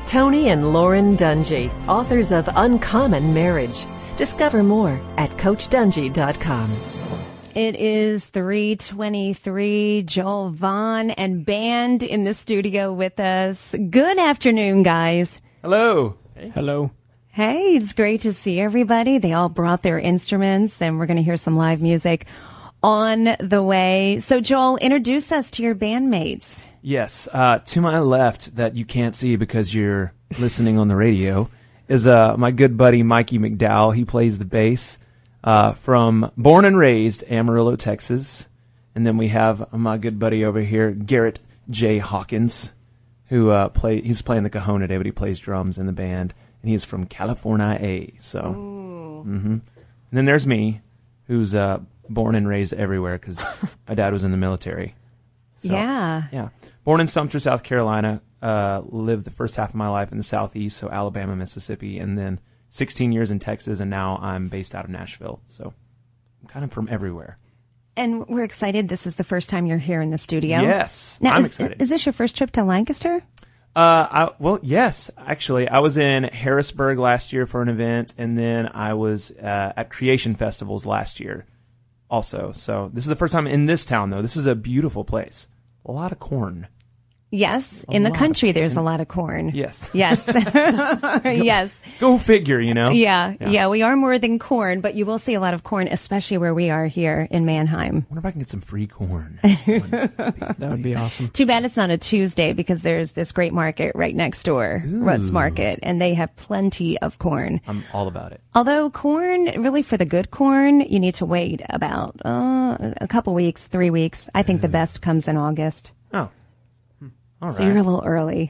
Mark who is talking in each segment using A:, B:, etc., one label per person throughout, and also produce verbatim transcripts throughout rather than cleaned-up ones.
A: Tony and Lauren Dungy, authors of Uncommon Marriage. Discover more at coach dungy dot com.
B: It is three twenty-three. Joel Vaughn and band in the studio with us. Good afternoon, guys.
C: Hello. Hey.
D: Hello.
B: Hey, it's great to see everybody. They all brought their instruments, and we're going to hear some live music on the way. So, Joel, introduce us to your bandmates.
C: Yes. Uh, to my left, that you can't see because you're listening on the radio, is uh, my good buddy Mikey McDowell. He plays the bass uh, from born and raised Amarillo, Texas. And then we have my good buddy over here, Garrett J. Hawkins, who uh, play. He's playing the cajon today, but he plays drums in the band. And he's from California. So, mm-hmm. And then there's me, who's uh, born and raised everywhere because my dad was in the military. So,
B: yeah.
C: Yeah. Born in Sumter, South Carolina. Uh, lived the first half of my life in the Southeast, so Alabama, Mississippi, and then sixteen years in Texas, and now I'm based out of Nashville. So I'm kind of from everywhere.
B: And we're excited. This is the first time you're here in the studio.
C: Yes.
B: Now,
C: I'm
B: is,
C: excited.
B: Is this your first trip to Lancaster?
C: Uh, I, well, yes, actually. I was in Harrisburg last year for an event, and then I was uh, at Creation Festivals last year also. So this is the first time in this town, though. This is a beautiful place. A lot of corn.
B: Yes.
C: A
B: in the
C: lot
B: country,
C: of,
B: there's
C: in,
B: a lot of corn.
C: Yes.
B: Yes. Yes.
C: Go figure, you know?
B: Yeah,
C: yeah.
B: Yeah. We are more than corn, but you will see a lot of corn, especially where we are here in Manheim.
C: I wonder if I can get some free corn.
D: That would be awesome.
B: Too bad it's not a Tuesday because there's this great market right next door,
C: Ooh.
B: Rutt's Market, and they have plenty of corn.
C: I'm all about it.
B: Although corn, really for the good corn, you need to wait about uh, a couple weeks, three weeks. I think the best comes in August.
C: Oh. All
B: So
C: right.
B: you're a little early.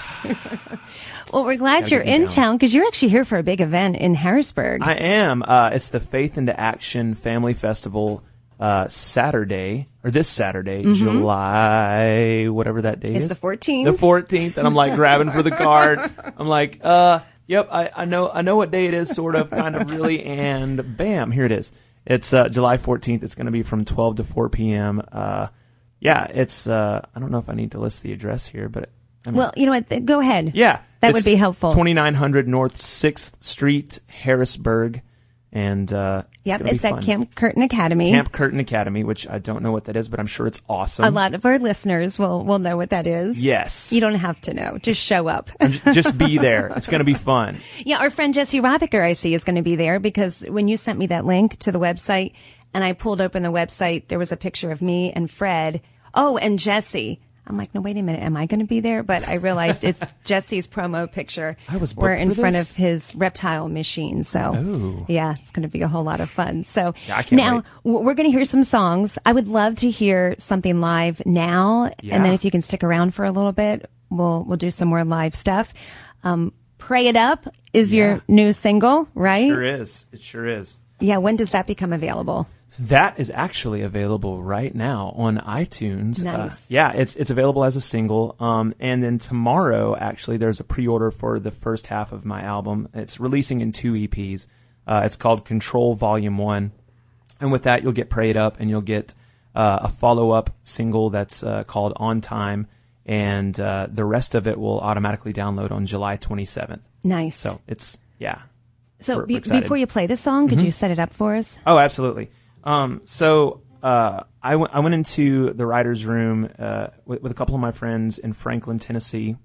B: Well, we're glad
C: Gotta
B: you're
C: get me
B: in
C: down.
B: town because you're actually here for a big event in Harrisburg.
C: I am. Uh, it's the Faith into Action Family Festival uh, Saturday, or this Saturday,
B: Mm-hmm.
C: July, whatever that day
B: It's
C: is.
B: the fourteenth.
C: The fourteenth, and I'm like grabbing for the card. I'm like, uh, yep, I, I know I know what day it is, sort of, kind of, really, and bam, here it is. It's uh, July fourteenth. It's going to be from twelve to four p.m. Uh, yeah, it's, uh, I don't know if I need to list the address here, but I mean,
B: Well, you know what? Go ahead.
C: yeah.
B: That
C: it's
B: would be helpful.
C: twenty-nine hundred North sixth Street, Harrisburg. And uh,
B: Yep,
C: it's,
B: it's
C: gonna
B: at
C: be fun.
B: Camp Curtin Academy.
C: Camp Curtin Academy, which I don't know what that is, but I'm sure it's awesome.
B: A lot of our listeners will, will know what that is.
C: Yes.
B: You don't have to know. Just show up.
C: J- Just be there. It's going to be fun.
B: Yeah, our friend Jesse Rothicker, I see, is going to be there because when you sent me that link to the website and I pulled open the website, there was a picture of me and Fred. Oh, and Jesse. I'm like, no, wait a minute. Am I going to be there? But I realized it's Jesse's promo picture.
C: I was booked
B: We're in
C: for
B: front
C: this?
B: of his reptile machine. So,
C: Ooh.
B: yeah, it's going to be a whole lot of fun. So
C: Yeah, I can't
B: now
C: wait.
B: w- we're going to hear some songs. I would love to hear something live now.
C: Yeah.
B: And then if you can stick around for a little bit, we'll, we'll do some more live stuff. Um, Pray It Up is
C: Yeah.
B: your new single, right?
C: Sure is. It sure is.
B: Yeah. When does that become available?
C: That is actually available right now on iTunes.
B: Nice.
C: Uh, yeah, it's it's available as a single. Um, and then tomorrow, actually, there's a pre-order for the first half of my album. It's releasing in two E Ps. Uh, it's called Control Volume One, and with that, you'll get Pray It Up, and you'll get uh, a follow-up single that's uh, called On Time, and uh, the rest of it will automatically download on July twenty-seventh.
B: Nice.
C: So it's yeah.
B: So
C: we're-
B: be-
C: we're excited.
B: before you play the song, could you set it up for us?
C: Oh, absolutely. Um, so uh, I, w- I went into the writer's room uh, with, with a couple of my friends in Franklin, Tennessee,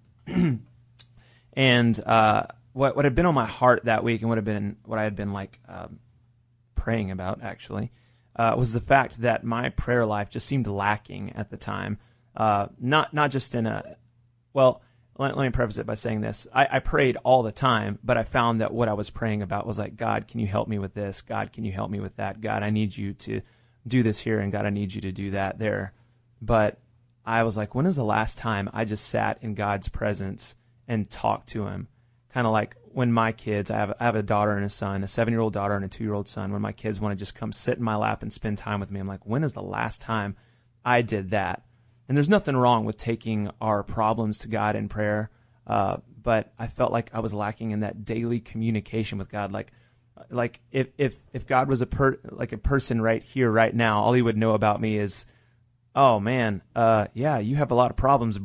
C: and uh, what what had been on my heart that week, and what had been what I had been like um, praying about actually, uh, was the fact that my prayer life just seemed lacking at the time. Uh, not not just in a well. Let, let me preface it by saying this. I, I prayed all the time, but I found that what I was praying about was like, God, can you help me with this? God, can you help me with that? God, I need you to do this here, and God, I need you to do that there. But I was like, when is the last time I just sat in God's presence and talked to him? Kind of like when my kids, I have, I have a daughter and a son, a seven-year-old daughter and a two-year-old son. When my kids want to just come sit in my lap and spend time with me, I'm like, when is the last time I did that? And there's nothing wrong with taking our problems to God in prayer, uh, but I felt like I was lacking in that daily communication with God. Like, like if if if God was a per like a person right here, right now, all he would know about me is, oh man, uh, yeah, you have a lot of problems, bro.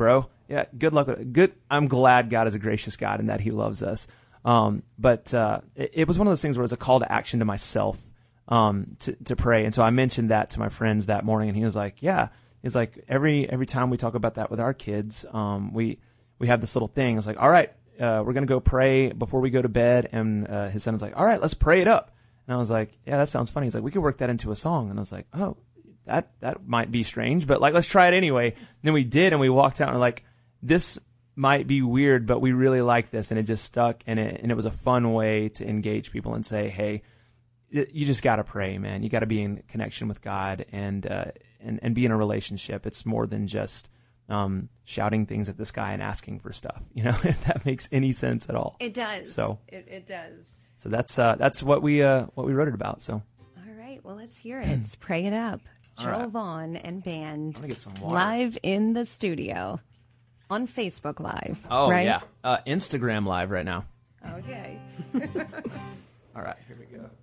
C: yeah, good luck with it. Good. I'm glad God is a gracious God and that He loves us. Um, but uh, it, it was one of those things where it was a call to action to myself um, to to pray. And so I mentioned that to my friends that morning, and he was like, "Yeah." He's like, every every time we talk about that with our kids, um, we we have this little thing. It's like, all right, uh, we're gonna go pray before we go to bed. And uh, his son was like, all right, let's pray it up. And I was like, yeah, that sounds funny. He's like, we could work that into a song. And I was like, oh, that that might be strange, but like, let's try it anyway. And then we did, and we walked out and we're like, this might be weird, but we really like this, and it just stuck, and it and it was a fun way to engage people and say, hey, you just got to pray, man. You got to be in connection with God and uh, and and be in a relationship. It's more than just um, shouting things at the sky and asking for stuff. You know, if that makes any sense at all.
B: It does.
C: So
B: it, it does.
C: So that's uh, that's what we uh, what we wrote it about. So.
B: All right. Well, let's hear it. Let's pray it up. Joel
C: right.
B: Vaughn and band
C: I'm gonna get some water.
B: live in the studio on Facebook Live.
C: Oh
B: right?
C: yeah, uh, Instagram Live right now.
B: Okay.
C: All right, here we go.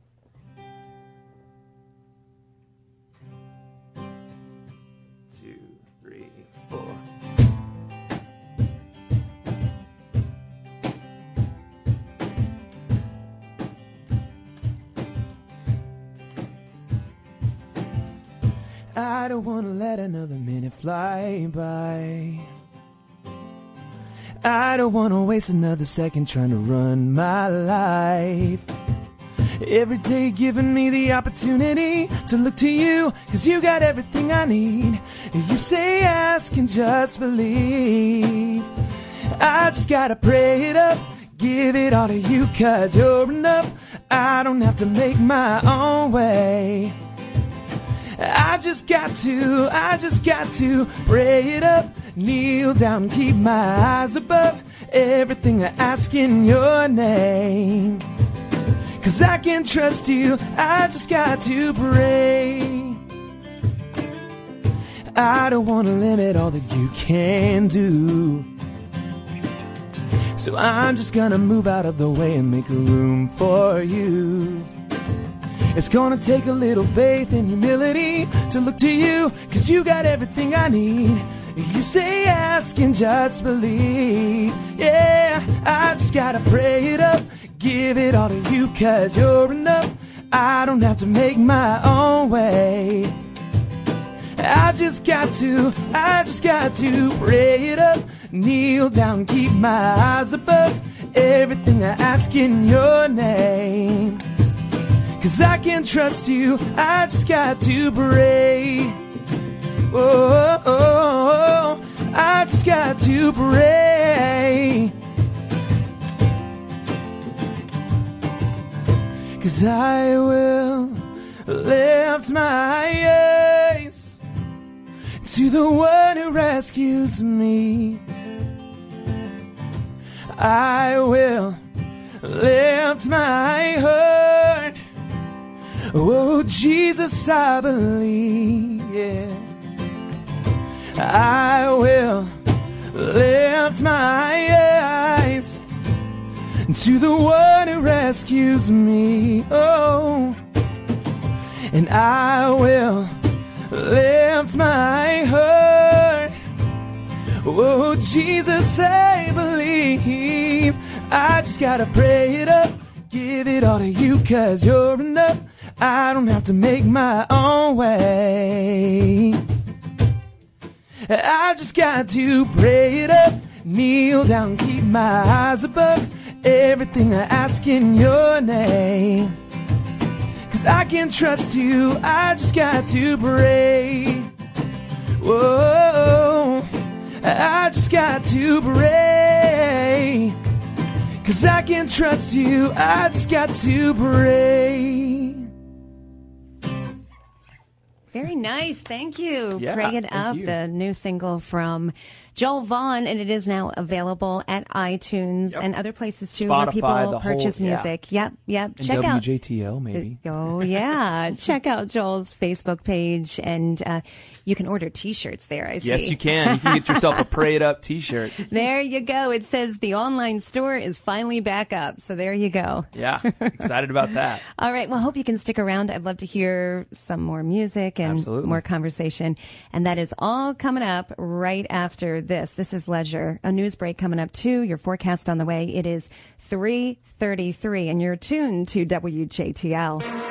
C: Two, three, four. I don't want to let another minute fly by. I don't want to waste another second trying to run my life. Every day giving me the opportunity to look to you, 'cause you got everything I need. You say ask and just believe. I just gotta pray it up, give it all to you, 'cause you're enough. I don't have to make my own way. I just got to, I just got to pray it up, kneel down, keep my eyes above everything I ask in your name. 'Cause I can trust you, I just got to pray. I don't want to limit all that you can do, so I'm just gonna move out of the way and make room for you. It's gonna take a little faith and humility to look to you, 'cause you got everything I need. You say ask and just believe. Yeah, I just gotta pray it up, give it all to you, 'cause you're enough. I don't have to make my own way. I just got to, I just got to pray it up, kneel down, keep my eyes above everything I ask in your name. 'Cause I can trust you, I just got to pray. Oh, oh, oh, I just got to pray. 'Cause I will lift my eyes to the one who rescues me. I will lift my heart. Oh, Jesus, I believe, yeah. I will lift my eyes to the one who rescues me. Oh, and I will lift my heart. Oh, Jesus, I believe. I just gotta pray it up, give it all to you, 'cause you're enough. I don't have to make my own way. I just got to pray it up, kneel down, keep my eyes above everything I ask in your name. 'Cause I can trust you, I just got to pray. Whoa, I just got to pray. 'Cause I can trust you, I just got to pray.
B: Very nice. Thank you.
C: Yeah,
B: Pray It
C: thank
B: Up,
C: you.
B: the new single from Joel Vaughn, and it is now available at iTunes
C: Yep.
B: and other places too, where
C: Spotify,
B: people
C: the
B: purchase
C: whole- yeah.
B: music. Yep, yep.
C: And
B: Check
C: W
B: out.
C: J T L maybe.
B: Oh yeah, check out Joel's Facebook page, and uh, you can order T-shirts there. I see.
C: Yes, you can. You can get yourself a Pray It Up T-shirt.
B: There you go. It says the online store is finally back up. So there you go.
C: Yeah, excited about that.
B: All right. Well, I hope you can stick around. I'd love to hear some more music and
C: Absolutely.
B: more conversation. And that is all coming up right after this. This is leisure. A news break coming up too. Your forecast on the way. It is three thirty-three and you're tuned to W J T L.